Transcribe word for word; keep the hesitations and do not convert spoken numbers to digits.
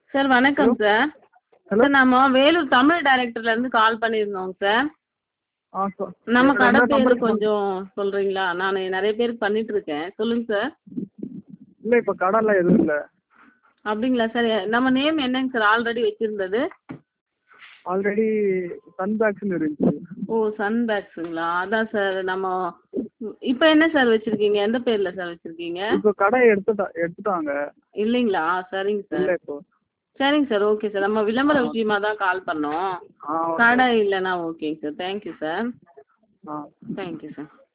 Sir hello வணக்கம் sir. Hello sir நம்ம வேலூர் தமிழ் டைரக்டர்லேருந்து கால் பண்ணியிருந்தோங்க சார். ஆ சார் நம்ம எ- கடை ரெண்டு பேர் நம்பருக்கு மட்டும். கொஞ்சம் சொல்கிறீங்களா? நான் நிறைய பேருக்கு பண்ணிகிட்ருக்கேன். சொல்லுங்கள் சார். இல்லை இப்போ கடைலாம் எதுவும் இல்லை. அப்படிங்களா சார்? நம்ம நேம் என்னங்க சார் ஆல்ரெடி வச்சுருந்தது? ஆல்ரெடி சன் பேக்ஸ்னு இருந்துச்சு. ஓ சன் பேக்ஸுங்களா? அதான் சார் நம்ம இப்போ என்ன சார் வச்சுருக்கீங்க? எந்த பேரில் சார் வச்சுருக்கீங்க? இப்போ கடை எடுத்துட்டா எடுத்துட்டாங்க. இல்லைங்களா? சரிங்க சார். இல்லை இப்போ. சரிங்க சார். Okay sir. நம்ம ஆ விளம்பர விஷயமா தான் கால் பண்ணோம். ஆ ஓகே கடை ஓகே. இல்லைன்னா ஓகேங்க சார். Thank you sir. ஆ தேங்க்யூ சார்.